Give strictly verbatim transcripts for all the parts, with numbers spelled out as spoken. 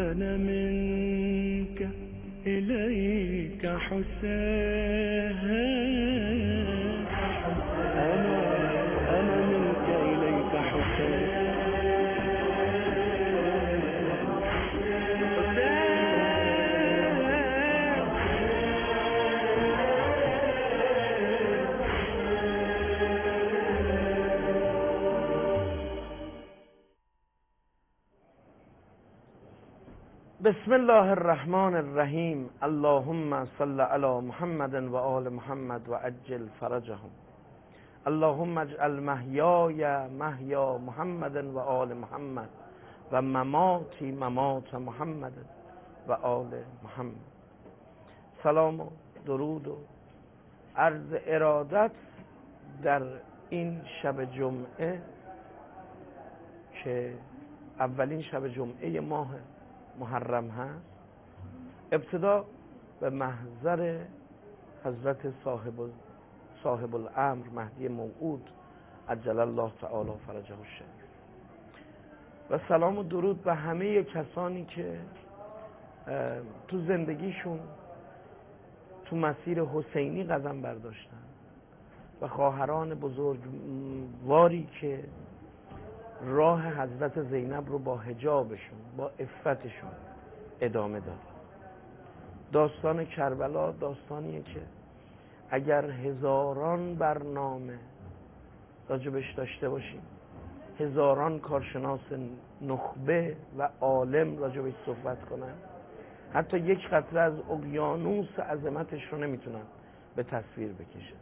أنا منك إليك حسين، أنا أنا منك إليك حسين. بسم الله الرحمن الرحیم. اللهم صل علی محمد و آل محمد و عجل فرجهم. اللهم اجعل محیای محیا محمد و آل محمد و مماتی ممات محمد و آل محمد. سلام و درود و عرض ارادت در این شب جمعه که اولین شب جمعه ماه محرم هست. ابتدا به محضر حضرت صاحب صاحب الامر مهدی موعود عجل الله تعالی فرجه الشریف و سلام و درود به همه کسانی که تو زندگیشون تو مسیر حسینی قدم برداشتن و خواهران بزرگواری که راه حضرت زینب رو با حجابشون با عفتشون ادامه داد. داستان کربلا داستانیه که اگر هزاران برنامه راجبش داشته باشیم، هزاران کارشناس نخبه و عالم راجبش صحبت کنن، حتی یک قطره از اقیانوس عظمتش رو نمیتونن به تصویر بکشن.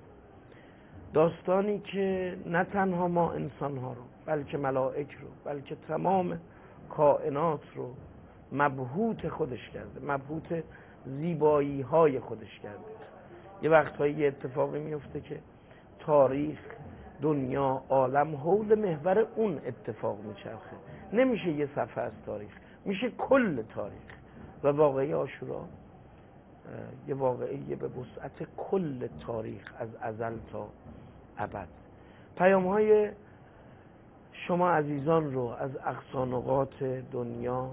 داستانی که نه تنها ما انسانها رو بلکه ملائک رو بلکه تمام کائنات رو مبهوت خودش کرده، مبهوت زیبایی های خودش کرده. یه وقتهایی یه اتفاقی میفته که تاریخ، دنیا، عالم حول محور اون اتفاق میچرخه. نمیشه یه صفحه از تاریخ، میشه کل تاریخ. و واقعی عاشورا یه واقعیه به وسعت کل تاریخ از ازل تا ابد. پیام های شما عزیزان رو از اقصا نقاط دنیا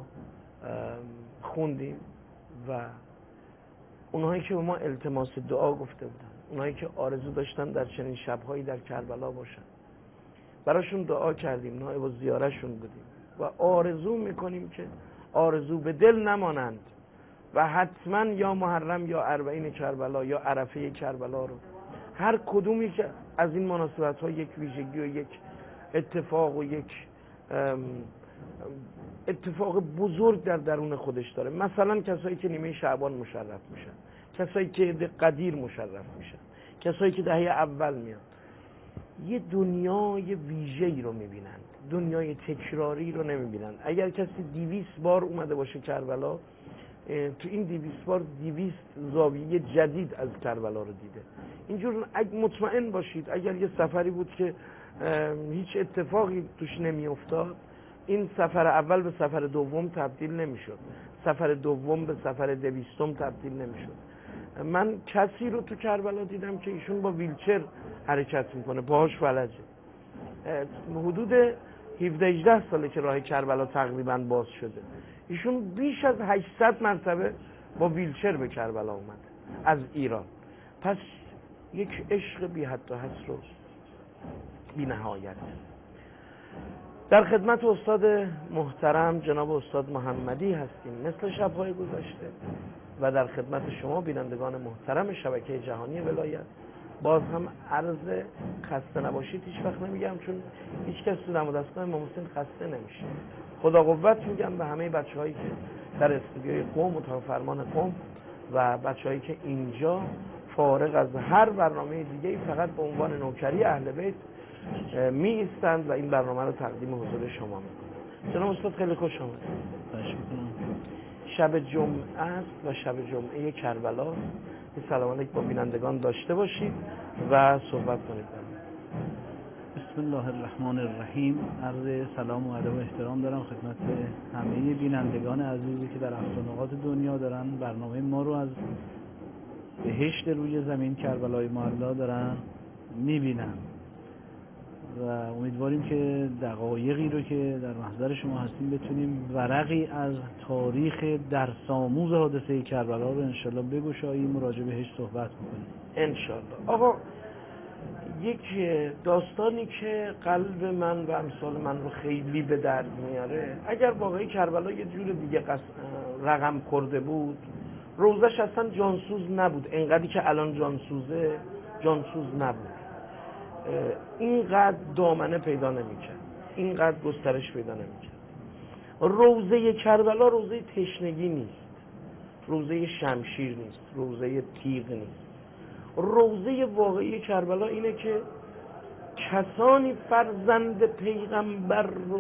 خوندیم و اونهایی که به ما التماس دعا گفته بودن، اونهایی که آرزو داشتن در چنین شبهایی در کربلا باشن، براشون دعا کردیم، نائب الزیاره‌شون بودیم و آرزو میکنیم که آرزو به دل نمانند و حتما یا محرم یا اربعین کربلا یا عرفه کربلا رو، هر کدومی که از این مناسبت ها یک ویژگی و یک اتفاق و یک اتفاق بزرگ در درون خودش داره. مثلا کسایی که نیمه شعبان مشرف میشن، کسایی که قدیر مشرف میشن، کسایی که دهه اول میان، یه دنیای ویژه‌ای رو میبینن، دنیای تکراری رو نمیبینن. اگر کسی دیویست بار اومده باشه کربلا، تو این دیویست بار دیویست زاویه جدید از کربلا رو دیده. اینجور مطمئن باشید اگر یه سفری بود که هیچ اتفاقی توش نمی افتاد، این سفر اول به سفر دوم تبدیل نمی شد، سفر دوم به سفر دویستم تبدیل نمی شد. من کسی رو تو کربلا دیدم که ایشون با ویلچر حرکت میکنه، پاهاش فلجه. حدود هفده هجده ساله که راه کربلا تقریبا باز شده. ایشون بیش از هشتصد مرتبه با ویلچر به کربلا اومده از ایران. پس یک عشق بی حد و حصر و بی نهایت. در خدمت استاد محترم جناب استاد محمدی هستیم مثل شب‌های گذشته و در خدمت شما بینندگان محترم شبکه جهانی ولایت. باز هم عرض خسته نباشید هیچ وقت نمیگم، چون هیچ کس تو دم و دستگاه امام حسین خسته نمیشه. خدا قوت میگم به همه بچه‌هایی که در استودیوی قم، اتاق فرمان قم و بچه‌هایی که اینجا فارغ از هر برنامه دیگه‌ای فقط به عنوان نوکری اهل بیت می ایستند و این برنامه رو تقدیم حضور شما میکنند. جناب استاد خیلی خوش آمدید. شب جمعه است و شب جمعه کربلا. سلام علیکم با بینندگان داشته باشید و صحبت کنید. بسم الله الرحمن الرحیم. عرض سلام و ادب و احترام دارم خدمت همه بینندگان عزیزی که در اقصانقاط دنیا دارن برنامه ما رو از بهشت روی زمین کربلای معلا دارن میبینن. و امیدواریم که دقایقی رو که در محضر شما هستیم بتونیم ورقی از تاریخ درس‌آموز حادثه کربلا رو انشالله بگشاییم و راجع بهش صحبت بکنیم انشالله. آقا یک داستانی که قلب من و امثال من رو خیلی به درد میاره، اگر واقعی کربلا یه جور دیگه قص... رقم خورده بود، روزش اصلا جانسوز نبود، انقدری که الان جانسوزه جانسوز نبود، اینقدر دامنه پیدا نمی‌کرد، اینقدر گسترش پیدا نمی‌کرد. روزه کربلا روزه تشنگی نیست، روزه شمشیر نیست، روزه تیغ نیست. روزه واقعی کربلا اینه که کسانی فرزند پیغمبر رو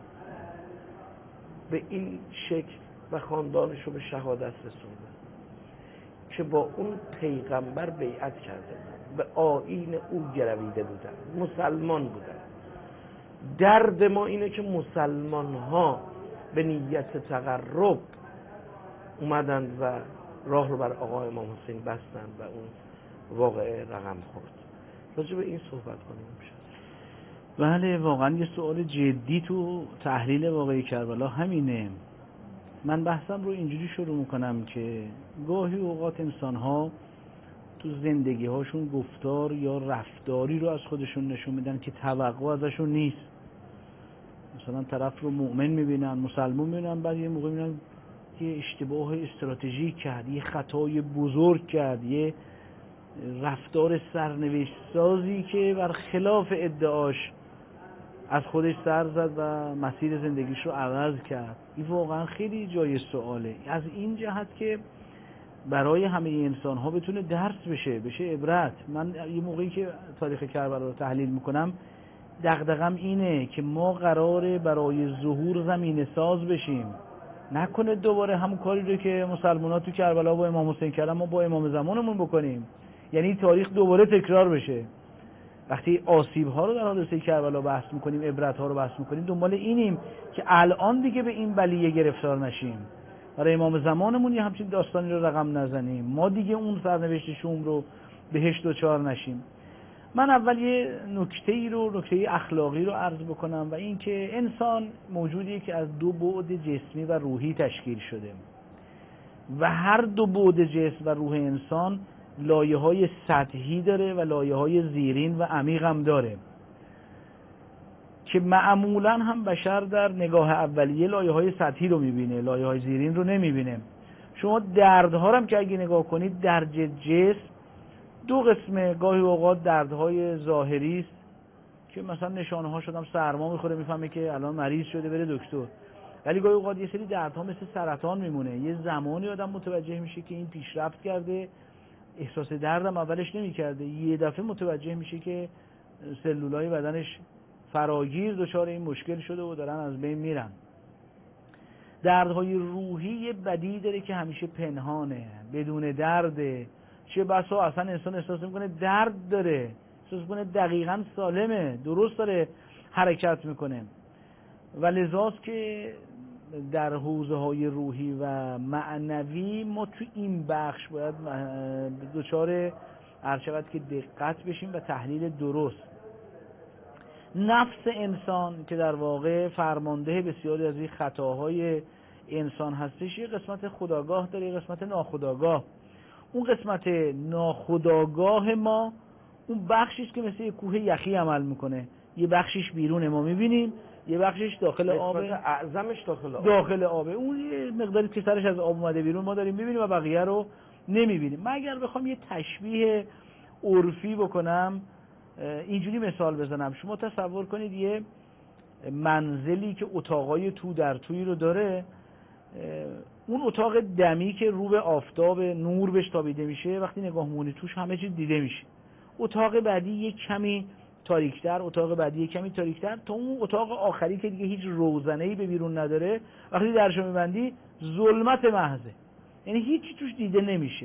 به این شکل و خاندانش رو به شهادت رسوندن که با اون پیغمبر بیعت کرده بودن، به آیین او گرویده بودن، مسلمان بودن. درد ما اینه که مسلمان ها به نیت تقرب اومدن و راه رو بر آقا امام حسین بستن و اون واقعه رقم خورد. راجع به این صحبت کنیم میشه. بله، واقعا یه سوال جدی تو تحلیل واقعی کربلا همینه. من بحثم رو اینجوری شروع میکنم که گاهی اوقات انسان ها تو زندگی هاشون گفتار یا رفتاری رو از خودشون نشون میدن که توقع ازشون نیست. مثلا طرف رو مؤمن میبینن، مسلمون میبینن، بعد یه موقع میبینن یه اشتباه استراتژیک کرد، یه خطای بزرگ کرد، یه رفتار سرنوشت سازی که بر خلاف ادعاش از خودش سر زد و مسیر زندگیش رو عوض کرد. این واقعا خیلی جای سواله، از این جهت که برای همه انسان ها بتونه درس بشه، بشه عبرت. من یه موقعی که تاریخ کربلا رو تحلیل میکنم دغدغم اینه که ما قراره برای ظهور زمینه ساز بشیم، نکنه دوباره همون کاری رو که مسلمان‌ها تو کربلا با امام حسین کردن ما با امام زمانمون بکنیم، یعنی تاریخ دوباره تکرار بشه. وقتی آسیب ها رو در حادثه کربلا بحث میکنیم، عبرت ها رو بحث میکنیم، دنبال اینیم که الان دیگه به این بلیه گرفتار نشیم، برای امام زمانمون یه همچین داستانی رو رقم نزنیم، ما دیگه اون سرنوشت شوم رو بهش دوچار نشیم. من اول یه نکته ای رو نکته اخلاقی رو عرض بکنم و این که انسان موجودیه که از دو بعد جسمی و روحی تشکیل شده و هر دو بعد جسم و روح انسان لایه‌های سطحی داره و لایه‌های زیرین و عمیق هم داره که معمولاً هم بشر در نگاه اولیه لایه‌های سطحی رو می‌بینه، لایه‌های زیرین رو نمی‌بینه. شما دردها هم که اگه نگاه کنید درج جسم دو قسمه، گاهی اوقات دردهای ظاهری است که مثلا نشانه ها شدم سرما میخوره میفهمه که الان مریض شده بره دکتر، ولی گاهی اوقات یه سری دردها مثل سرطان میمونه، یه زمانی آدم متوجه میشه که این پیشرفت کرده، احساس دردم اولش نمیکرده، یه دفعه متوجه میشه که سلولای بدنش فراگیر دچار این مشکل شده و دارن از بین میرن. دردهای روحی یه بدی داره که همیشه پنهانه، بدون درده، چه بسا اصلا انسان احساس میکنه درد داره، احساس میکنه دقیقاً سالمه، درست داره حرکت میکنه و لذاست که در حوزه های روحی و معنوی ما تو این بخش باید دچار هرچقدر که دقت بشیم و تحلیل درست. نفس انسان که در واقع فرمانده بسیاری از این خطاهای انسان هستش، یه قسمت خودآگاه داره، یه قسمت ناخودآگاه. اون قسمت ناخودآگاه ما اون بخشیست که مثل یه کوه یخی عمل میکنه، یه بخشیش بیرونه ما میبینیم، یه بخشش داخل آب، اعظمش داخل آب داخل آبه، اون یه مقداری که سرش از آب اومده بیرون ما داریم میبینیم و بقیه رو نمیبینیم. من اگر بخوام یه تشبیه عرفی بکنم اینجوری مثال بزنم، شما تصور کنید یه منزلی که اتاقای تو در توی رو داره، اون اتاق دمی که رو به آفتاب نور بهش تابیده میشه، وقتی نگاه مونی توش همه چیز دیده میشه. اتاق بعدی یک کمی تاریکتر، اتاق بعدی یک کمی تاریکتر، تا اون اتاق آخری که دیگه هیچ روزنه‌ای به بیرون نداره، وقتی درشو میبندی ظلمت محضه، یعنی هیچی توش دیده نمیشه،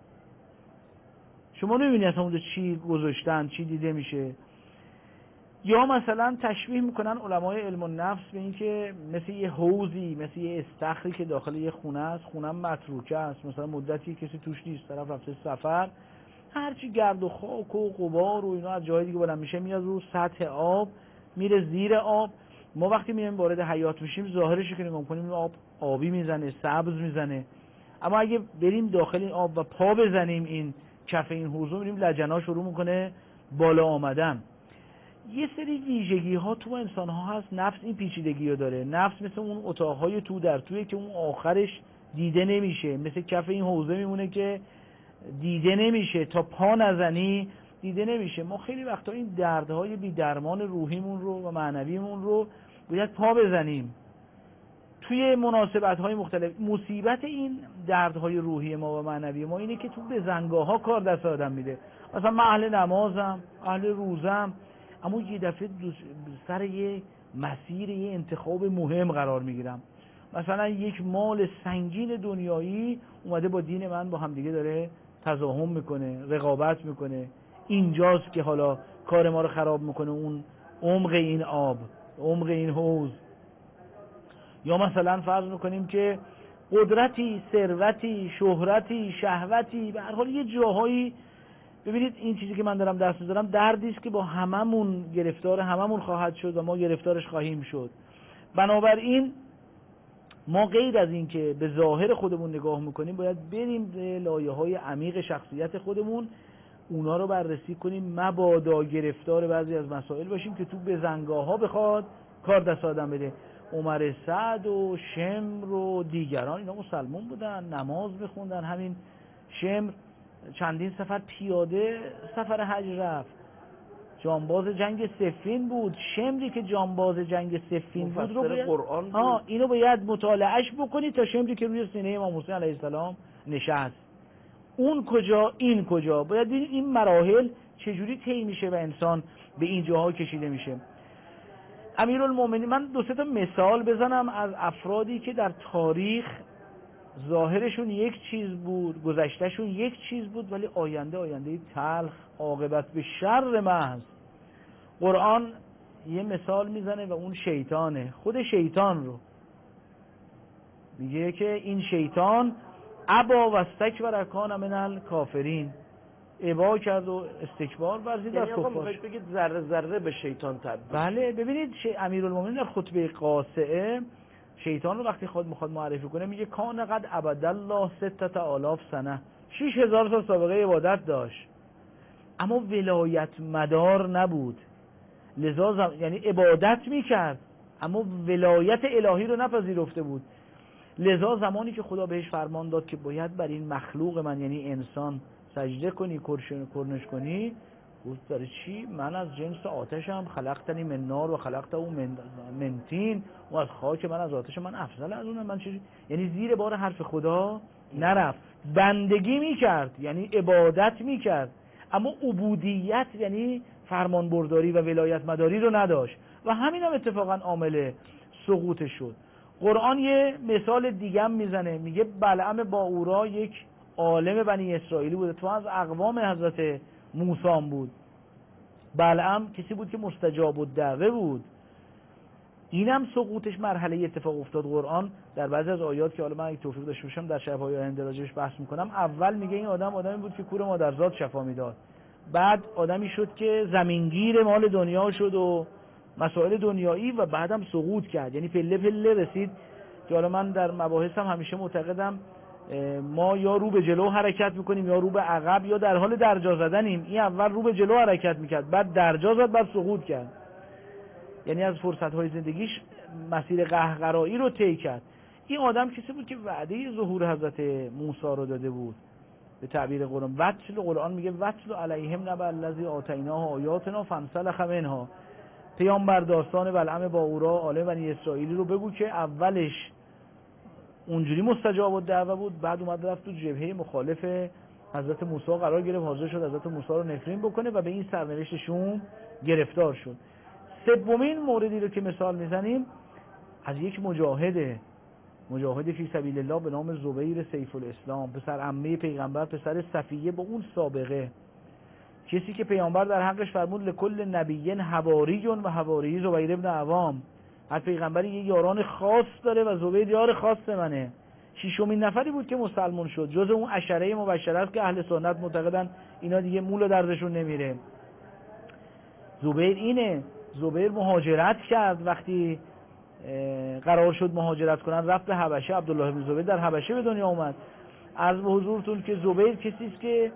شما نمیبینی اصلا اونجا چی گذاشتن، چی دیده میشه. یا مثلا تشبیه میکنن علمای علم النفس به این که مثل یه حوضی، مثل یه استخری که داخل یه خونه است، خونه متروکه است، مثلا مدتی کسی توش نیست، طرف رفته سفر، هرچی گرد و خاک و غبار و اینا از جایی دیگه بلند میشه میاد رو سطح آب، میره زیر آب. ما وقتی میایم وارد حیات میشیم ظاهرش رو که نگاه کنیم آب آبی میزنه، سبز میزنه، اما اگه بریم داخل این آب و پا بزنیم این کف این حوض، میبینیم لجنا شروع میکنه بالا آمدن. یه سری ویژگی ها تو انسان ها هست. نفس این پیچیدگی رو داره. نفس مثل اون اتاقهای تو در توی که اون آخرش دیده نمیشه، مثل کف این حوضه میمونه که دیده نمیشه، تا پا نزنی دیده نمیشه. ما خیلی وقتا این دردهای بی درمان روحیمون رو و معنویمون رو باید پا بزنیم توی مناسبت‌های مختلف. مصیبت این دردهای روحی ما و معنوی ما اینه که تو بزنگاه‌ها کار دست آدم میده. مثلا من اهل نمازم، اهل روزم، اما یه دفعه سر یه مسیر یه انتخاب مهم قرار میگیرم. مثلا یک مال سنگین دنیایی اومده با دین من با همدیگه داره تزاحم میکنه، رقابت میکنه. اینجاست که حالا کار ما رو خراب میکنه، اون عمق این آب، عمق این حوض. یا مثلا فرض میکنیم که قدرتی، ثروتی، شهرتی، شهوتی، به هر حال یه جاهایی، ببینید این چیزی که من دارم دست میذارم دردی است که با هممون گرفتار هممون خواهد شد و ما گرفتارش خواهیم شد. بنابراین ما غیر از این که به ظاهر خودمون نگاه میکنیم باید بریم به لایه‌های عمیق شخصیت خودمون، اونا رو بررسی کنیم، مبادا گرفتار بعضی از مسائل باشیم که تو بزنگاه‌ها بخواد کار دست آدم بده. عمر سعد و شمر و دیگران اینا مسلمان بودن، نماز میخوندن. همین شمر چندین سفر پیاده سفر حج رفت، جانباز جنگ صفین بود. شمری که جانباز جنگ صفین بود رو باید قرآن بود. ها اینو باید مطالعهش بکنی تا شمری که روی سینه امام حسین علیه السلام نشست. اون کجا این کجا، باید ببینید این مراحل چجوری طی میشه و انسان به این جاها کشیده میشه. امیرالمومنین، من دو سه تا مثال بزنم از افرادی که در تاریخ ظاهرشون یک چیز بود، گذشتهشون یک چیز بود، ولی آینده آینده تلخ، عاقبت به شر محض. قرآن یه مثال میزنه و اون شیطانه. خود شیطان رو میگه که این شیطان ابا و استکبر کان من الکافرین، ابا کرد و استکبار ورزید از یعنی آقا کفار. میخواید بگید ذره ذره به شیطان تبدیل. بله، ببینید امیرالمومنین در خطبه قاصعه شیطان رو وقتی خود میخواد معرفی کنه میگه کان قد عبدالله ستت آلاف سنه، شیش هزار سال سابقه عبادت داشت اما ولایت مدار نبود. لذا زم... یعنی عبادت میکرد اما ولایت الهی رو نپذیرفته بود. لذا زمانی که خدا بهش فرمان داد که باید بر این مخلوق من یعنی انسان سجده کنی، کرنش کنی، گفت برای چی؟ من از جنس آتشم، خلقتنی من نار و خلقته من من طین، و از خاک، من از آتش، من افضل از اونم. من چی؟ یعنی زیر بار حرف خدا نرفت، بندگی میکرد یعنی عبادت میکرد اما عبودیت یعنی فرمان برداری و ولایت مداری رو نداشت و همین هم اتفاقا عامل سقوطش شد. قرآن یه مثال دیگه هم میزنه، میگه بلعم باورا یک عالم بنی اسرائیلی بوده، تو از اقوام حضرت موسی بود. بلعم کسی بود که مستجاب الدعوه بود. اینم سقوطش مرحله اتفاق افتاد. قرآن در بعضی از آیات که حالا من اگه توفیق داشته باشم در شب‌های آینده راجعش بحث میکنم، اول میگه این آدم آدمی بود که کور مادرزاد شفا میداد، بعد آدمی شد که زمینگیر مال دنیا شد و مسائل دنیایی و بعدم سقوط کرد، یعنی پله پله رسید که حالا من در مباحثم همیشه معتقدم ما یا رو به جلو حرکت میکنیم یا رو به عقب یا در حال درجا زدنیم. این اول رو به جلو حرکت میکرد، بعد درجا زد، بعد سقوط کرد، یعنی از فرصت‌های زندگیش مسیر قهقرایی رو طی کرد. این آدم کسی بود که وعده ظهور حضرت موسی رو داده بود. به تعبیر قرآن وتل، قرآن میگه وتل علیهم نبأ الذی آتیناه آیاتنا فانسلخ منها. پیامبر داستان بلعم باورا عالم بنی اسرائیلی رو بگو که اولش اونجوری مستجاب الدعوه بود، بعد اومد رفت تو جبهه مخالف حضرت موسی قرار گرفت، حاضر شد حضرت موسی رو نفرین بکنه و به این سرنوشتشون گرفتار شد. سومین موردی رو که مثال میزنیم از یک مجاهده، مجاهد فی سبیل الله به نام زبیر سیف الاسلام، پسر عمه پیغمبر، پسر صفیه با اون سابقه، کسی که پیامبر در حقش فرمود لکل نبیین حواریٌ و حواری زبیر ابن عوام، هر پیغمبری یه یاران خاص داره و زبیر یار خاص منه. ششمین نفری بود که مسلمان شد، جز اون عشره مبشره است که اهل سنت معتقدن اینا دیگه مول دردشون نمیره. زبیر اینه، زبیر مهاجرت کرد، وقتی قرار شد مهاجرت کنن رفت به حبشه. عبدالله بن زبیر در حبشه به دنیا اومد. عرض به حضورتون که زبیر کسی است که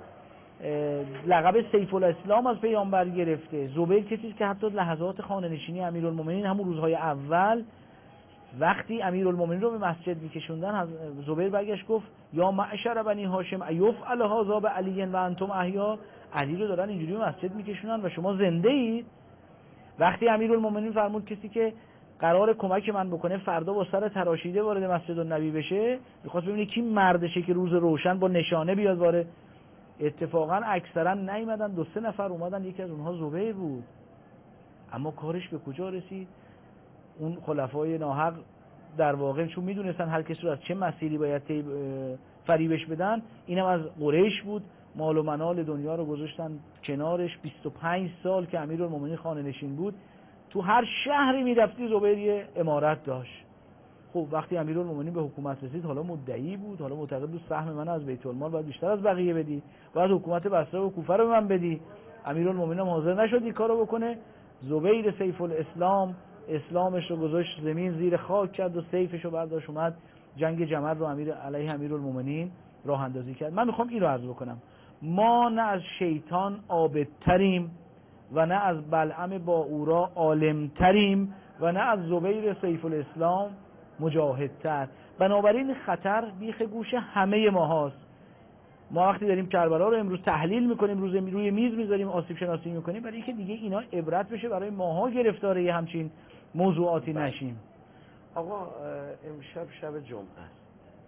لقب سیف الاسلام از پیامبر گرفته. زبیر کسی است که حتی لحظات خانه نشینی امیرالمومنین، همون روزهای اول وقتی امیرالمومنین رو به مسجد میکشوندن، زبیر برگشت گفت یا معشر بنی هاشم ایفعل هذا بعلی و انتم احیا، علی رو دارن اینجوری به مسجد میکشونن و شما زنده اید. وقتی امیرالمومنین فرمود کسی که قرار کمک من بکنه فردا با سر تراشیده وارد مسجد النبی بشه، میخواست ببینه کی مردشه که روز روشن با نشانه بیاد وارد. اتفاقا اکثرا نیومدن، دو سه نفر اومدن، یکی از اونها زبیر بود. اما کارش به کجا رسید؟ اون خلفای ناحق در واقع چون میدونستن هر کسی رو از چه مسیری باید فریبش بدن، اینم از قریش بود، مال و منال دنیا رو گذاشتن کنارش. بیست و پنج سال که امیرالمومنین خانه نشین بود، تو هر شهری میرفتی زبیر یه امارت داشت. خب وقتی امیرالمومنین به حکومت رسید، حالا مدعی بود، حالا معتقد بود سهم من از بیت المال باید بیشتر از بقیه بدی، باید حکومت بصره و کوفه رو به من بدی. امیرالمومنین هم حاضر نشد این کارو بکنه. زبیر سیف الاسلام اسلامش رو گذاشت زمین، زیر خاک کرد و سیفش رو برداشت اومد جنگ جمل رو امیر علیه امیرالمومنین راه اندازی کرد. من میخوام این رو عرض بکنم، ما نه از شیطان عابدتریم و نه از بلعم با اورا عالمتریم و نه از زبیر سیف الاسلام مجاهدتر. بنابراین خطر بیخ گوش همه ما هاست. ما وقتی داریم کربلا رو امروز تحلیل میکنیم، روز روی میز میذاریم، آسیب شناسی میکنیم، برای اینکه دیگه اینا عبرت بشه برای ماها گرفتار یه همچین موضوعاتی نشیم. آقا امشب شب جمعه است.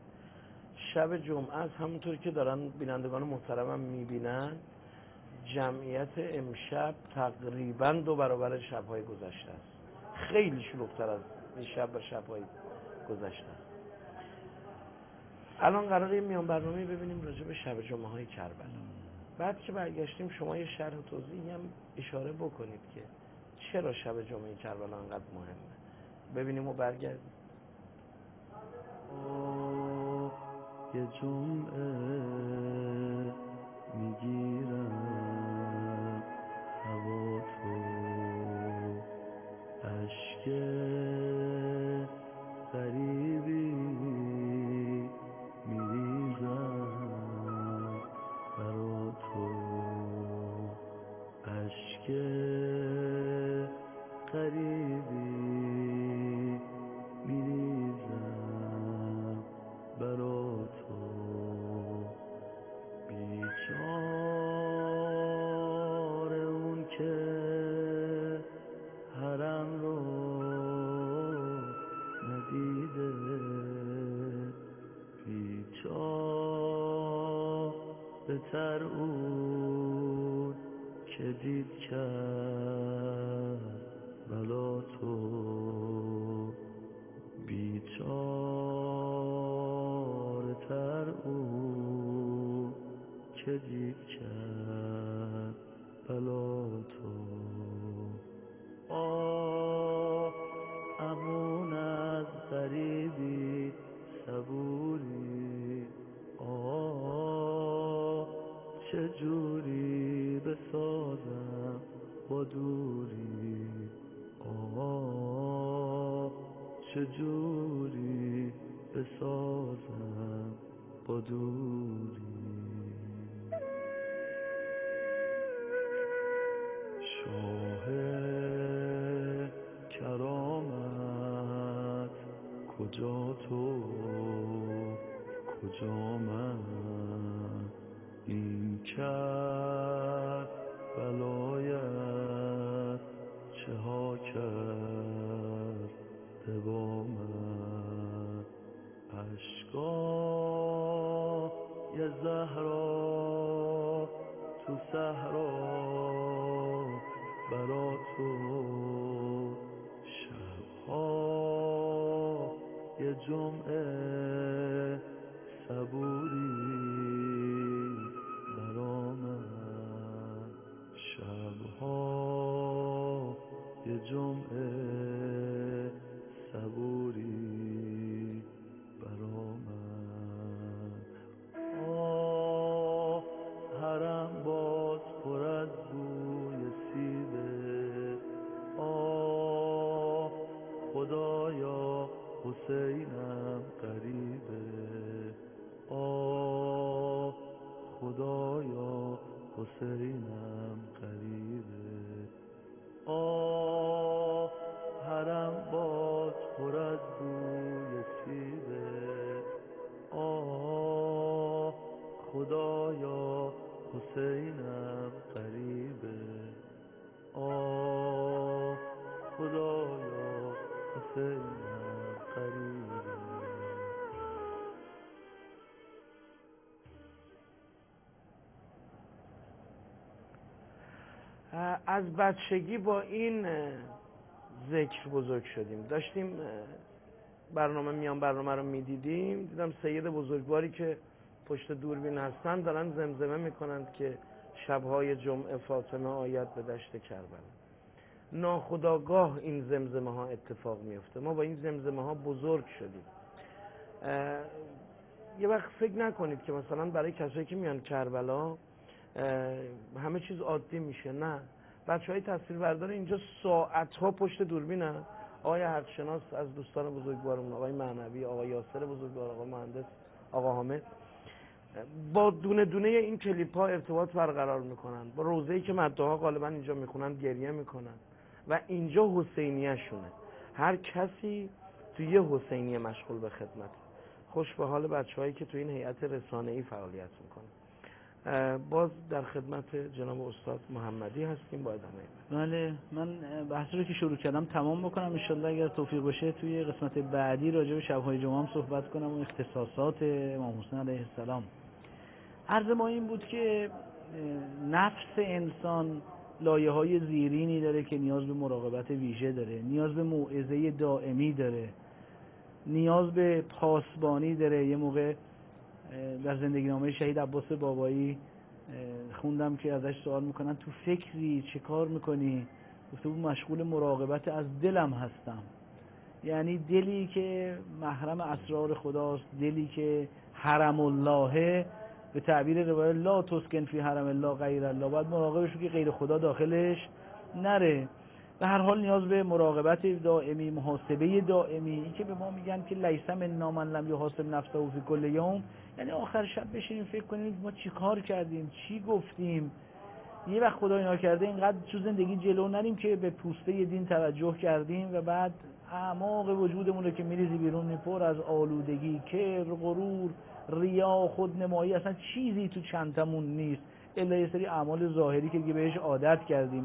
شب جمعه است، همونطور که دارن بینندگان محترمم میبینن، جمعیت امشب تقریبا دو برابر شب‌های گذشته است. خیلی شلوغ‌تر از این شب و شب‌های گذشته است. الان قراره میان برنامه ببینیم راجع به شب جمعه های کربلا. بعد که برگشتیم شما یه شرح و توضیحی هم اشاره بکنید که چرا شب جمعه کربلا انقدر مهمه. ببینیم و برگردیم. یه جمعه میگیرم هوا تو عشق غریبی میریزم برا تو، عشق غریبی میریزم برا تو. بیچاره اون که حرم رو ندیده، بیچاره تر اون که دید کربلا تو، بیچاره تر اون که دید کربلا تو. آه امون از غریبی صبوری، آه چجوری بسازم با دوری، آه چجوری بسازم با دوری. شاه کرامت کجا تو کجا من، این کربلایت چه ها کرده با من. اشکای زهرا تو صحرا برا تو، شب‌های جمعه صبوری برا من، شب‌های جمعه صبوری برا من. خدایا حسینم غریبه، آه خدایا حسینم غریبه، آه حرم باز پر از بوی سیبه، آه خدایا حسینم غریبه، آه خدایا حسینم غریبه. از بچگی با این ذکر بزرگ شدیم. داشتیم برنامه میان برنامه رو میدیدیم، دیدم سید بزرگواری که پشت دوربین هستن دارن زمزمه میکنند که شبهای جمعه فاطمه آید به دشت کربلا. ناخودآگاه این زمزمه ها اتفاق میفته. ما با این زمزمه ها بزرگ شدیم. یه وقت فکر نکنید که مثلا برای کسایی که میان کربلا همه چیز عادی میشه. نه، بچه های تصویربردار اینجا ساعت ها پشت دوربینن. آقای حقشناس از دوستان بزرگوارمون، آقای معنوی، آقای یاسر بزرگوار، آقای مهندس، آقا حامد، با دونه دونه این کلیپ ها ارتباط برقرار میکنن. با روزه‌ای که مدعا غالبا اینجا میخونن گریه میکنن و اینجا حسینیه شونه. هر کسی توی یه حسینیه مشغول به خدمت. خوش به حال بچه‌هایی که توی این هیئت رسانه‌ای فعالیت میکنن. باز در خدمت جناب استاد محمدی هستیم با ادامه. بله، من بحث رو که شروع کردم تمام بکنم ان شاءالله. اگر توفیق باشه توی قسمت بعدی راجع به شب‌های جمعه هم صحبت کنم و اختصاصات امام حسین علیه السلام. عرض ما این بود که نفس انسان لایه‌های زیرینی داره که نیاز به مراقبت ویژه داره، نیاز به موعظه دائمی داره، نیاز به پاسبانی داره. یه موقع در زندگی نامه شهید عباس بابایی خوندم که ازش سوال میکنن تو فکری چه کار میکنی؟ گفته بود مشغول مراقبت از دلم هستم. یعنی دلی که محرم اسرار خداست، دلی که حرم الله، به تعبیر روایت لا تسکن فی حرم الله غیر الله، باید مراقبش که غیر خدا داخلش نره. به هر حال نیاز به مراقبت دائمی، محاسبه دائمی. این که به ما میگن که لیس منا من لم یحاسب نفسه فی کل یوم، یعنی آخر شب بشینیم فکر کنیم ما چی کار کردیم، چی گفتیم. یه وقت خدا اینا کرده اینقدر تو زندگی جلو نریم که به پوسته دین توجه کردیم و بعد اعماق وجودمون رو که میریزی بیرون پر از آلودگی، کبر، غرور، ریا، خودنمایی، اصلا چیزی تو چنتمون نیست الا یه سری اعمال ظاهری که دیگه بهش عادت کردیم.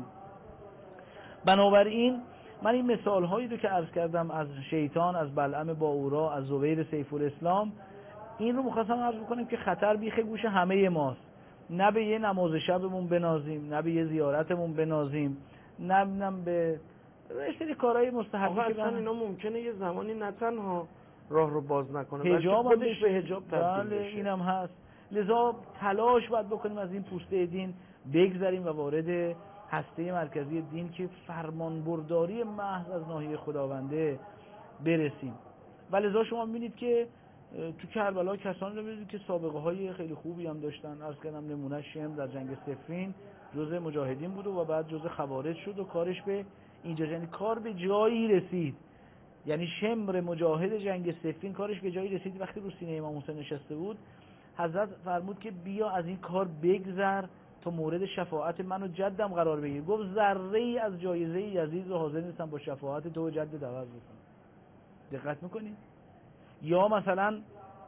بنابراین من این مثال هایی رو که عرض کردم از شیطان، از بلعم باورا، از زبیر سیف الاسلام، این رو می‌خواستم عرض بکنم که خطر بیخ گوش همه ماست. نه به یه نماز شبمون بنازیم، نه به یه زیارتمون بنازیم، نه نم به یه سری کارهای مستحبی که اصلا اینا ممکنه یه زمانی نه تنها راه رو باز نکنه، بلکه خودش به حجاب تبدیل بشه. اینم هست. لذا تلاش باید بکنیم از این پوسته دین بگذریم و وارد هسته مرکزی دین که فرمانبرداری محض از ناحیه خداونده برسیم. و لذا شما می‌بینید که تو کربلا کسانی رو می‌بینید که سابقه های خیلی خوبی هم داشتن. عرض کردم نمونه شم در جنگ صفین جزء مجاهدین بود و بعد جزء خوارج شد و کارش به اینجا، یعنی کار به جایی رسید. یعنی شمر مجاهد جنگ صفین کارش به جایی رسید وقتی رو سینه امام حسین نشسته بود. حضرت فرمود که بیا از این کار بگذر تا مورد شفاعت من و جدم قرار بگیر. گفت ذره ای از جایزه یزید رو حاضر نیستم با شفاعت تو و جد عوض بکنم. دقت میکنید؟ یا مثلا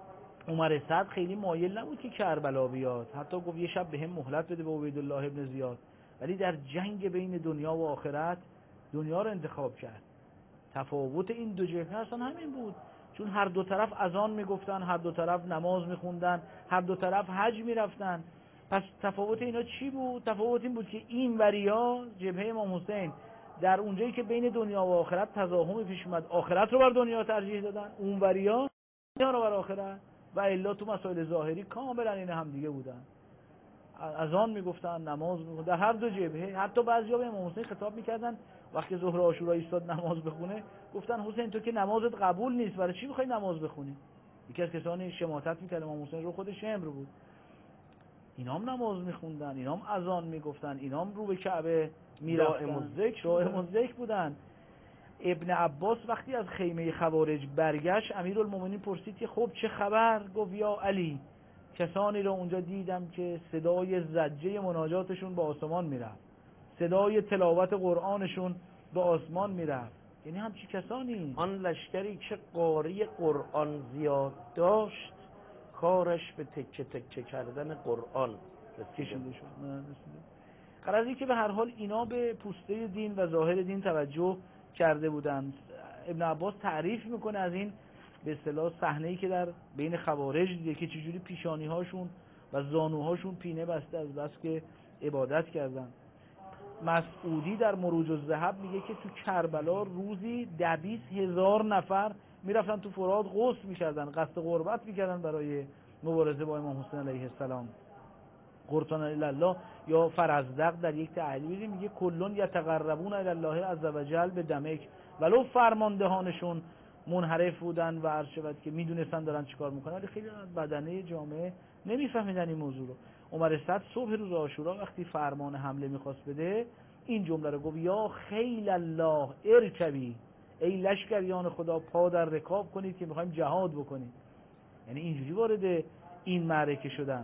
عمر سعد خیلی مایل نبود که کربلا بیاد، حتی گفت یه شب بهم مهلت بده به عبیدالله ابن زیاد، ولی در جنگ بین دنیا و آخرت دنیا رو انتخاب کرد. تفاوت این دو جبهه اصلا همین بود، چون هر دو طرف اذان میگفتن، هر دو طرف نماز میخوندن، هر دو طرف حج میرفتن. پس تفاوت اینا چی بود؟ تفاوت این بود که این وریا جبهه امام حسین در اونجایی که بین دنیا و آخرت تزاحم پیش اومد آخرت رو بر دنیا ترجیح دادن، اون وریا دنیا رو بر آخرت، و الا تو مسائل ظاهری کاملا این هم دیگه بودن. اذان میگفتن، نماز میگفتن در هر دو جبهه. حتی بعضیا به امام حسین خطاب میکردن وقتی ظهر عاشورا ایستاد نماز بخونه، گفتن حسین تو که نمازت قبول نیست، برای چی میخوای نماز بخونی؟ یکی از کسانی شماتت میکرد امام حسین رو خود شمر بود. اینا هم نماز میخوندن، اینا هم اذان میگفتن، اینا هم رو به کعبه میرفتن، دائم الذکر دائم الذکر بودن. ابن عباس وقتی از خیمه خوارج برگشت، امیرالمومنین پرسید که خب چه خبر؟ گفت یا علی، کسانی را اونجا دیدم که صدای زجه مناجاتشون به آسمان میرفت، صدای تلاوت قرآنشون به آسمان میرفت. یعنی همچی کسانی. آن لشکری که قاری قرآن زیاد داشت، کارش به تکه تکه کردن قرآن کشیده شد. قراره که به هر حال اینا به پوسته دین و ظاهر دین توجه کرده بودند. ابن عباس تعریف میکنه از این به اصطلاح صحنه‌ای که در بین خوارج دیده که چجوری پیشانی‌هاشون و زانوهاشون پینه بسته از بس که عبادت کردن. مسعودی در مروج الذهب میگه که تو کربلا روزی دویست هزار نفر میرفتن تو فرات غسل میکردن، قصد قربت میکردن برای مبارزه با امام حسین علیه السلام. قرطان الله یا فرزدق در یک تعلیلی میگه کلون یتقربون الی الله عز وجل به دمک، ولو فرماندهانشون منحرف بودن و عرض شود که میدونستن دارن چیکار میکنن، ولی خیلی از بدنه جامعه نمیفهمیدن این موضوع رو. عمر صد صبح روز عاشورا وقتی فرمان حمله میخواست بده، این جمله رو گفت یا خیل الله ارکبی، ای لشکریان خدا پا در رکاب کنید که میخوایم جهاد بکنید. یعنی اینجوری وارد این معرکه شدن.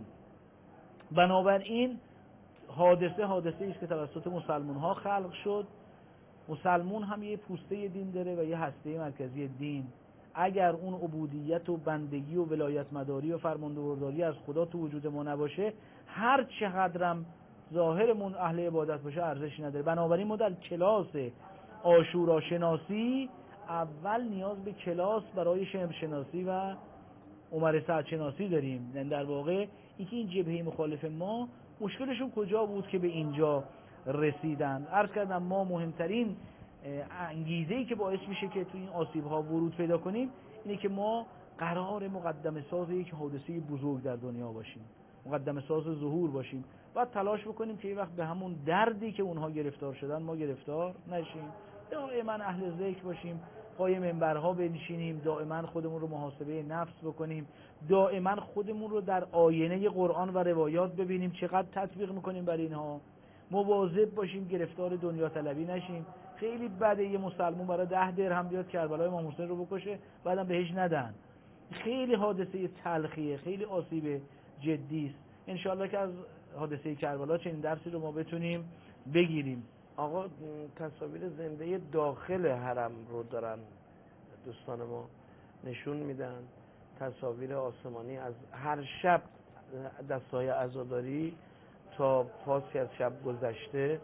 بنابراین حادثه حادثه است که توسط مسلمان ها خلق شد. مسلمون هم یه پوسته دین داره و یه هسته مرکزی دین. اگر اون عبودیت و بندگی و ولایت مداری و فرمانبرداری از خدا تو وجود ما نباشه، هر چقدرم ظاهرمون اهل عبادت باشه ارزشی نداره. بنابراین ما در کلاس عاشورا شناسی اول نیاز به کلاس برای شمر شناسی و عمر سعد شناسی داریم. یعنی در واقع اینکه این جبهه مخالف ما مشکلشون کجا بود که به اینجا رسیدن. عرض کردم ما مهمترین انگیزه‌ای که باعث میشه که تو این آسیب‌ها ورود پیدا کنیم اینه که ما قرار مقدمه ساز یک حادثه بزرگ در دنیا باشیم، مقدمه ساز ظهور باشیم. بعد تلاش بکنیم که یه وقت به همون دردی که اونها گرفتار شدن ما گرفتار نشیم. دائما اهل ذکر باشیم، پای منبرها بنشینیم، دائما خودمون رو محاسبه نفس بکنیم، دائما خودمون رو در آینه قرآن و روایات ببینیم چقدر تطبیق میکنیم بر اینها. مواظب باشیم گرفتار دنیا طلبی نشیم. خیلی بده یه مسلمون برای ده درهم بیاد کربلای امام حسین رو بکشه بعدم بهش ندن. خیلی حادثه تلخیه، خیلی آسیب جدی است. ان شاءالله که از حادثه کربلا چنین درسی رو ما بتونیم بگیریم. آقا تصاویر زنده داخل حرم رو دارن دوستان ما نشون میدن، تصاویر آسمانی از هر شب دستای عزاداری تا پاسی از شب گذشته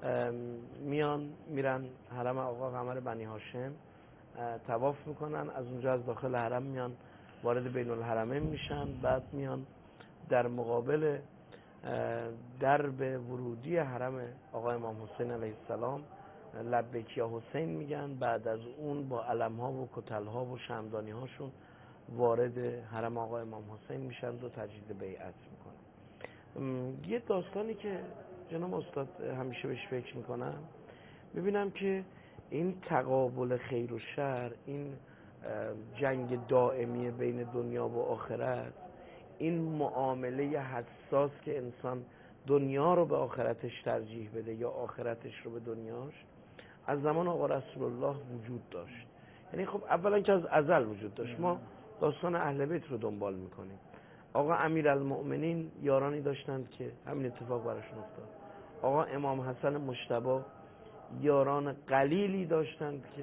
میان میرن حرم آقا قمر بنی هاشم طواف میکنن، از اونجا از داخل حرم میان وارد بین الحرمین میشن، بعد میان در مقابل درب ورودی حرم آقا امام حسین علیه السلام لبیک یا حسین میگن. بعد از اون با علم ها و کتل ها و شمدانی هاشون وارد حرم آقا امام حسین میشن و تجدید بیعت میکنن. یه داستانی که جناب استاد همیشه بهش فکر میکنم، ببینم که این تقابل خیر و شر، این جنگ دائمی بین دنیا و آخرت، این معامله حساس که انسان دنیا رو به آخرتش ترجیح بده یا آخرتش رو به دنیاش، از زمان آقا رسول الله وجود داشت. یعنی خب اولا که از ازل وجود داشت. ما داستان اهل بیت رو دنبال میکنیم. آقا امیرالمؤمنین یارانی داشتند که همین اتفاق براشون افتاد. آقا امام حسن مجتبی یاران قلیلی داشتند که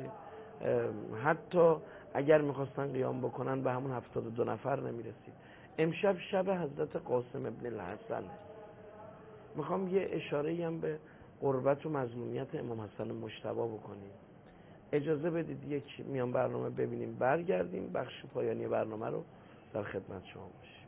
حتی اگر میخواستن قیام بکنن به همون هفتاد و دو نفر نمیرسید. امشب شب حضرت قاسم ابن الحسن. میخوام یه اشاره‌ای هم به قربت و مظلومیت امام حسن مجتبی بکنیم. اجازه بدید یک میان برنامه ببینیم، برگردیم بخش پایانی برنامه رو در خدمت شما باشیم.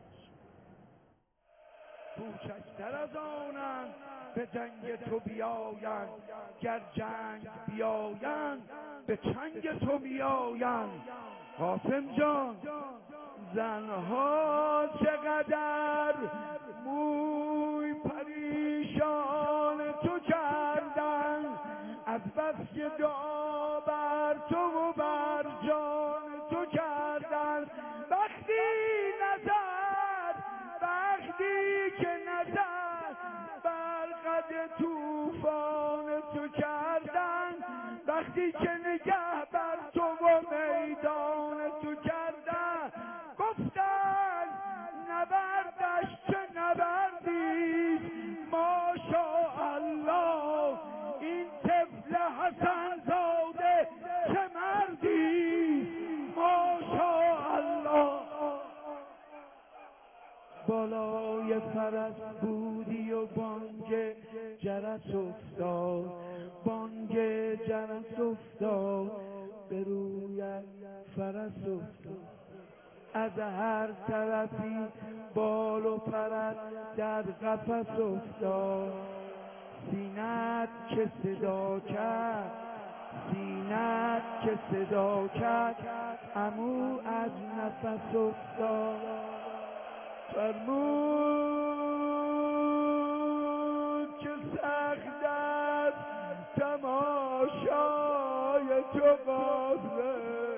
کوچکتر از آنند به جنگ تو بیایند، گر جنگ بیایند به چنگ تو بیایند. قاسم جان زنها چقدر موی پریشان تو کردن، از بس که دعا بر تو و بر جان تو کردن. وقتی نظر وقتی که نظر بر قد طوفان تو کردن، وقتی که نگه تو کردن، گفتن نبردش چه نبردیست، ماشاءالله این طفل حسن زاده چه مردیست، ماشاءالله. بالای فرس بودی و بانگ جرس افتاد، بانگ جرس افتاد، به رویت فرس افتاد. از هر طرفی بال و پرت در قفس افتاد، سینت که صدا کرد، سینت که صدا کرد، عمو از نفس افتاد. فرمود که سخت است تماشای تو قاصد،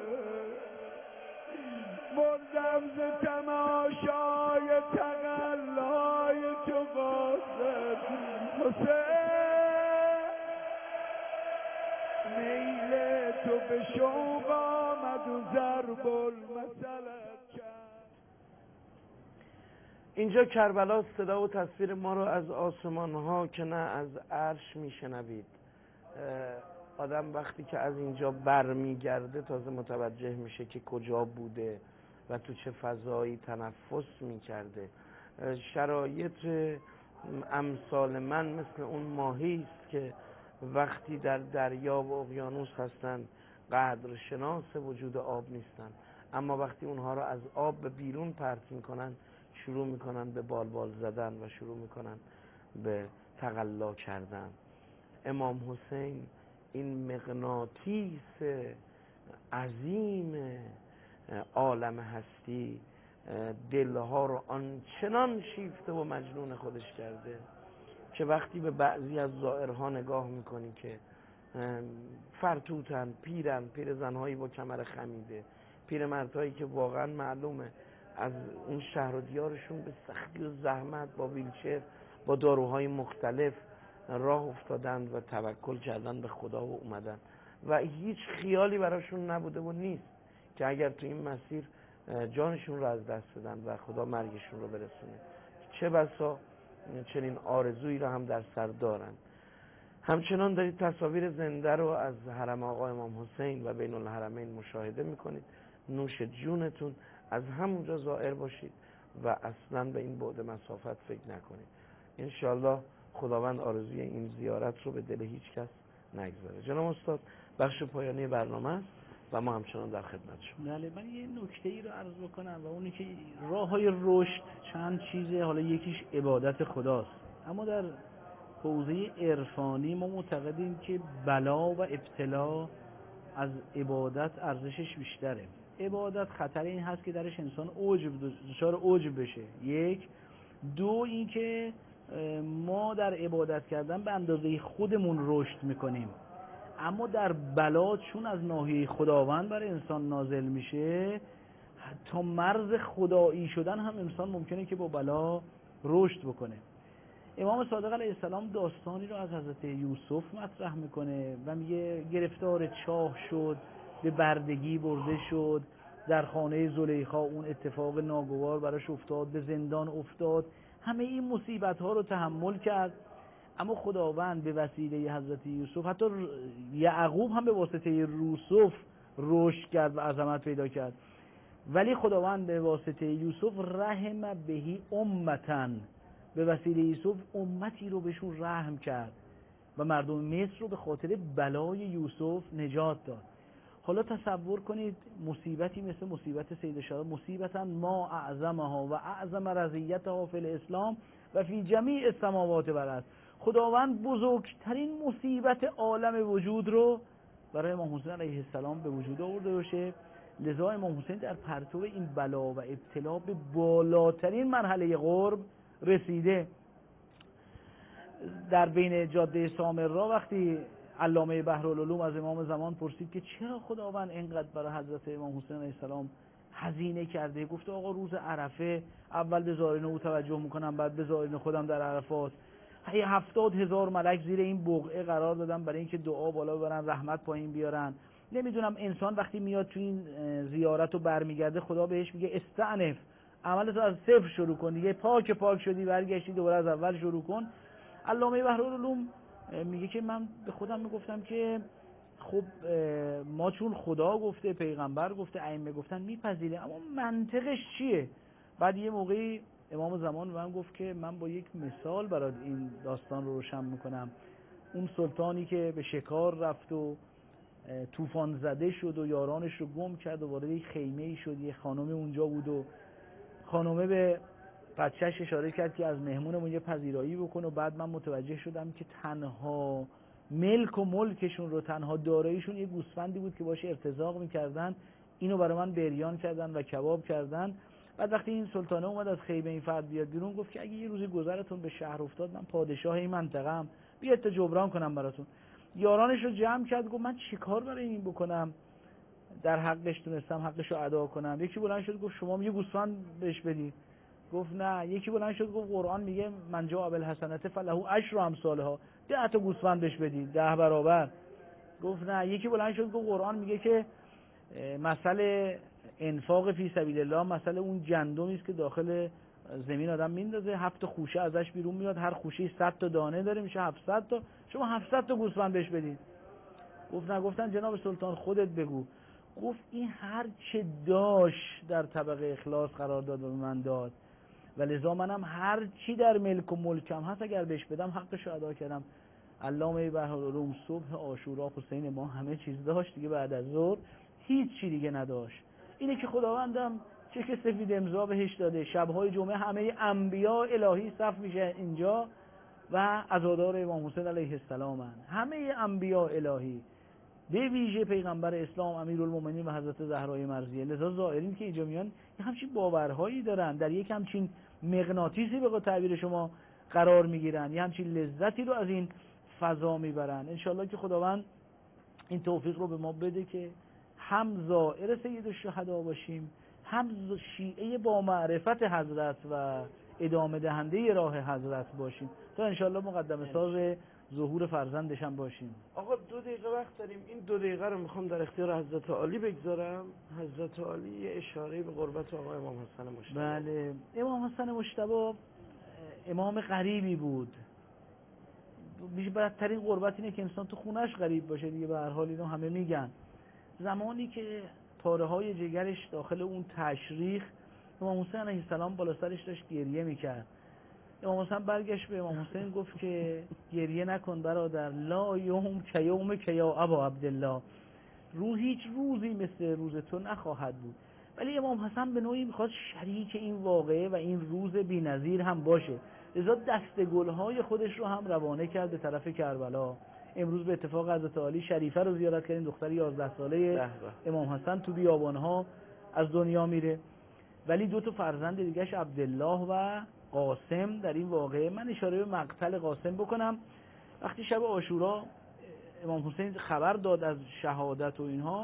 مردم ز تماشای تقلای تو قاصد. حسین میل تو به شوق آمد و ضرب المثلت کرد. اینجا کربلا صدا و تصویر ما رو از آسمان ها که نه از عرش میشنوید. آدم وقتی که از اینجا برمیگرده تازه متوجه میشه که کجا بوده و تو چه فضایی تنفس میکرده. شرایط امثال من مثل اون ماهی است که وقتی در دریا و اقیانوس هستند قدر شناس وجود آب نیستن، اما وقتی اونها رو از آب به بیرون پرت میکنن شروع میکنن به بال بال زدن و شروع میکنن به تقلا کردن. امام حسین این مغناطیس عظیم عالم هستی دلها رو آنچنان شیفته و مجنون خودش کرده که وقتی به بعضی از زائرها نگاه میکنی که فرتوتن، پیرن، پیر زنهایی با کمر خمیده، پیر مردهایی که واقعا معلومه از اون شهر و دیارشون به سختی و زحمت با ویلچر با داروهای مختلف راه افتادند و توکل کردن به خدا و اومدن و هیچ خیالی براشون نبوده و نیست که اگر تو این مسیر جانشون رو از دست بدن و خدا مرگشون رو برسونه. چه بسا چنین آرزویی رو هم در سر دارن. همچنان دارید تصاویر زنده رو از حرم آقا امام حسین و بین الحرمین مشاهده میکنید. نوش جونتون، از همونجا زائر باشید و اصلا به این بعد مسافت فکر نکنید. انشالله خداوند آرزوی این زیارت رو به دل هیچ کس نگذاره. جناب استاد بخش پایانی برنامه است و ما همچنان در خدمت شما. بله، من یه نکته ای رو عرض بکنم و اونی که راه های رشد چند چیزه. حالا یکیش عبادت خداست، اما در حوزه عرفانی ما معتقدیم که بلا و ابتلا از عبادت ارزشش بیشتره. عبادت خطر این هست که درش انسان عجب دچار عجب بشه، یک. دو اینکه ما در عبادت کردن به اندازه خودمون رشد میکنیم، اما در بلا چون از ناحیه خداوند بر انسان نازل میشه تا مرز خدایی شدن هم انسان ممکنه که با بلا رشد بکنه. امام صادق علیه السلام داستانی رو از حضرت یوسف مطرح میکنه و میگه گرفتار چاه شد، به بردگی برده شد، در خانه زلیخا اون اتفاق ناگوار براش افتاد، به زندان افتاد، همه این مصیبت ها رو تحمل کرد. اما خداوند به وسیله حضرت یوسف، حتی یعقوب هم به واسطه یوسف رشد کرد و عظمت پیدا کرد، ولی خداوند به واسطه یوسف رحم بهی امتن، به وسیله یوسف امتی رو بهشون رحم کرد و مردم مصر رو به خاطر بلای یوسف نجات داد. حالا تصور کنید مصیبتی مثل مصیبت سید الشهدا، مصیبتا ما اعظمها و اعظم رضیتها فی الاسلام و فی جمیع السماوات و الارض. خداوند بزرگترین مصیبت عالم وجود رو برای امام حسین علیه السلام به وجود آورده باشه، لذا امام حسین در پرتو این بلا و ابتلا به بالاترین مرحله قرب رسیده. در بین جاده سامرا وقتی علامه بحرالعلوم از امام زمان پرسید که چرا خداوند اینقدر برای حضرت امام حسین علیه السلام هزینه کرده، گفته آقا روز عرفه اول به زائرین او توجه میکنم، بعد به زائرین خودم در عرفات. هی هفتاد هزار ملک زیر این بقعه قرار دادن برای اینکه دعا بالا ببرن، رحمت پایین بیارن. نمیدونم انسان وقتی میاد تو این زیارت و برمیگرده خدا بهش میگه استعنف، عملتو از صفر شروع کن دیگه، پاک پاک شدی برگشتی دوباره از اول شروع کن. علامه بهرالعلوم میگه که من به خودم میگفتم که خب ما چون خدا گفته، پیغمبر گفته، ائمه گفتن میپذیره، اما منطقش چیه؟ بعد یه موقعی امام زمان به من گفت که من با یک مثال برات این داستان رو روشن میکنم. اون سلطانی که به شکار رفت و طوفان زده شد و یارانش رو گم کرد و وارد یک خیمه‌ای شد، یه خانم اونجا بود و خانومه به بچه‌ش اشاره کرد که از مهمونمون یه پذیرایی بکن و بعد من متوجه شدم که تنها ملک و ملکشون رو، تنها داراییشون یه گوسفندی بود که باشه ارتزاق میکردن، اینو برای من بریان کردن و کباب کردن. بعد وقتی این سلطانه اومد از خیمه این فرد بیاد بیرون گفت که اگه یه روزی گذرتون به شهر افتاد من پادشاه این منطقه‌ام، بیاد تا جبران کنم براتون. یارانش رو جمع کرد گفت من چیکار برای این بکنم در حقش تونستم حقش رو ادا کنم. یکی بلند شد گفت شما یه گوسفند بهش بدید، گفت نه. یکی بلند شد گفت قرآن میگه من جاء بالحسنة فله عشر امثالها، ده تا گوسفند بهش بدید، ده برابر. گفت نه. یکی بلند شد گفت قرآن میگه که مثل انفاق فی سبیل الله مثل اون گندمی است که داخل زمین آدم میندازه، هفت خوشه ازش بیرون میاد، هر خوشه صد تا دانه داره، میشه هفتصد تا، شما هفتصد تا گوسفند بهش بدید. گفت نه. گفتن جناب سلطان خودت بگو. گفت این هر چه داشت در طبقه اخلاص قرار داد و به من داد و لذا منم هر چی در ملک و ملکم هست اگر بهش بدم حقش رو ادا کردم. علامه بهرالعلوم صبح عاشورا حسین ما همه چیز داشت دیگه، بعد از ظهر هیچ چی دیگه نداشت. اینه که خداوندم چک سفید امضا بهش داده، شبهای جمعه همه انبیا الهی صف میشه اینجا و عزادار امام حسین علیه السلام هن. همه انبیا الهی به ویژه پیغمبر اسلام امیرالمومنین و حضرت زهرای مرضیه. لذا زائرین که اینجا میان یه همچین باورهایی دارن، در یک همچین مغناطیسی به تعبیر شما قرار میگیرن، یه همچین لذتی رو از این فضا میبرن. انشالله که خداوند این توفیق رو به ما بده که هم زائر سید الشهدا باشیم، هم شیعه با معرفت حضرت و ادامه دهنده راه حضرت باشیم تا انشالله مقدم ساز ظهور فرزندش هم باشیم. آقا دو دقیقه وقت داریم، این دو دقیقه رو میخوام در اختیار حضرت عالی بگذارم. حضرت عالی یه اشاره به قربت آقا امام حسن مجتبی. بله، امام حسن مجتبی امام غریبی بود. میشه بدترین قربت اینه که انسان تو خونش غریب باشه دیگه، به هر حال اینو همه میگن. زمانی که پاره های جگرش داخل اون تشریخ، امام حسین علیه السلام بالا سرش داشت گریه میکرد. امام حسین برگشت به امام حسین گفت که گریه نکن برادر، لا یوم که یوم که یا ابا عبدالله، رو هیچ روزی مثل روز تو نخواهد بود. ولی امام حسن به نوعی میخواد شریک این واقعه و این روز بی‌نظیر هم باشه، لذا دست گلهای خودش رو هم روانه کرد به طرف کربلا. امروز به اتفاق حضرت عالی شریفه رو زیارت کردیم، دختر یازده ساله امام حسن تو بیابانها از دنیا میره. ولی دو تا فرزند دیگه‌اش عبدالله و قاسم در این واقعه. من اشاره به مقتل قاسم بکنم. وقتی شب عاشورا امام حسین خبر داد از شهادت و اینها،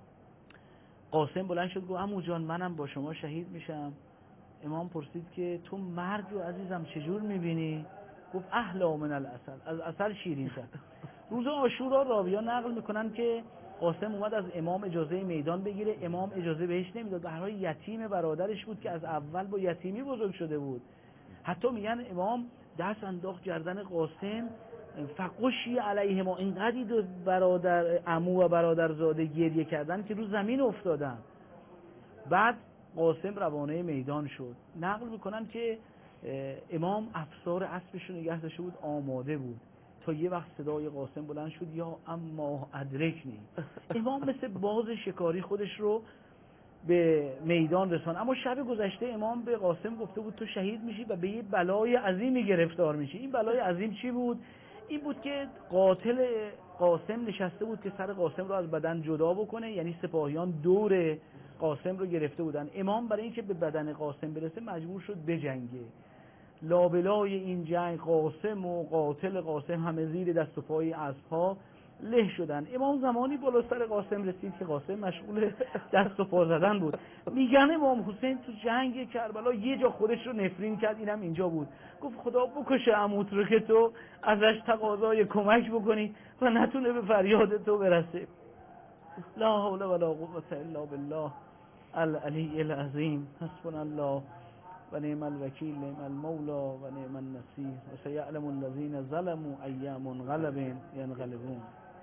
قاسم بلند شد گفت عمو جان منم با شما شهید میشم. امام پرسید که تو مرگ رو عزیزم چجور میبینی؟ گفت احلا من العسل، از عسل شیرین تر. روز عاشورا راویان نقل میکنن که قاسم اومد از امام اجازه میدان بگیره، امام اجازه بهش نمیداد، به هر حال یتیم برادرش بود که از اول با یتیمی بزرگ شده بود. حتی میگن امام دست انداخت گردن قاسم، فقشی علیه ما، اینقدری دو برادر عمو و برادرزاده گریه کردن که رو زمین افتادن. بعد قاسم روانه میدان شد. نقل میکنن که امام افسار اسبش رو نگه داشته بود، آماده بود. تا یه وقت صدای قاسم بلند شد یا اما ادرکنی. امام مثل باز شکاری خودش رو به میدان رسان. اما شب گذشته امام به قاسم گفته بود تو شهید میشی و به یه بلای عظیمی گرفتار میشی. این بلای عظیم چی بود؟ این بود که قاتل قاسم نشسته بود که سر قاسم رو از بدن جدا بکنه، یعنی سپاهیان دور قاسم رو گرفته بودن. امام برای اینکه به بدن قاسم برسه مجبور شد بجنگه. لابلای این جنگ قاسم و قاتل قاسم همه زیر دست و پای اسب‌ها له شدن. امام زمانی بالا سر قاسم رسید که قاسم مشغول دست و پا زدن بود. میگن امام حسین تو جنگ کربلا یه جا خودش رو نفرین کرد، اینم اینجا بود. گفت خدا بکشه عموت رو که تو ازش تقاضای کمک بکنی و نتونه به فریاد تو برسه. لا حول ولا قوة الا بالله العلی العظیم. حسبنا الله و نعم الوکیل، نعم المولا و نعم النصیر و سیعلم الذین ظلموا ای منقلب ینقلبون.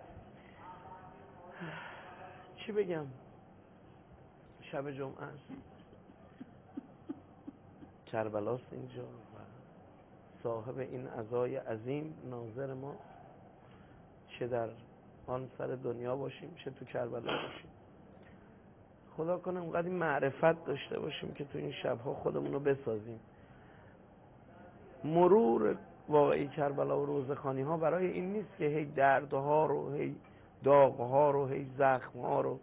چی بگم؟ شب جمعه است، کربلاست اینجا و صاحب این عزای عظیم ناظر ما، چه در آن سر دنیا باشیم چه تو کربلا باشیم. خدا کنه اونقدر معرفت داشته باشیم که تو این شبها خودمون رو بسازیم. مرور واقعی کربلا و روزخوانی ها برای این نیست که هی دردها رو، هی داغها رو، هی زخمها رو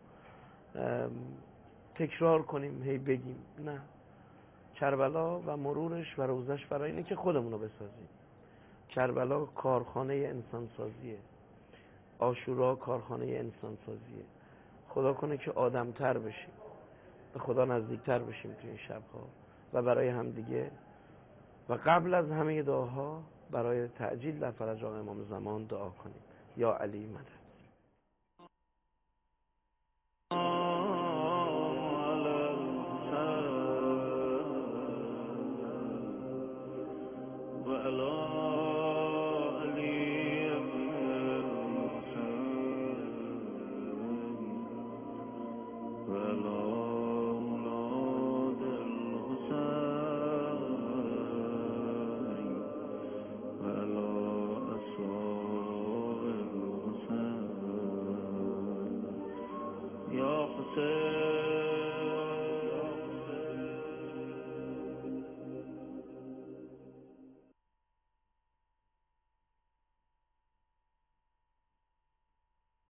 تکرار کنیم، هی بگیم. نه، کربلا و مرورش و روزش برای اینه که خودمون رو بسازیم. کربلا کارخانه انسانسازیه، عاشورا کارخانه انسانسازیه. خدا کنه که آدمتر بشیم، به خدا نزدیکتر بشیم تو این شبها و برای همدیگه و قبل از همه دعاها برای تعجیل در فرج آقا امام زمان دعا کنیم. یا علی مدد.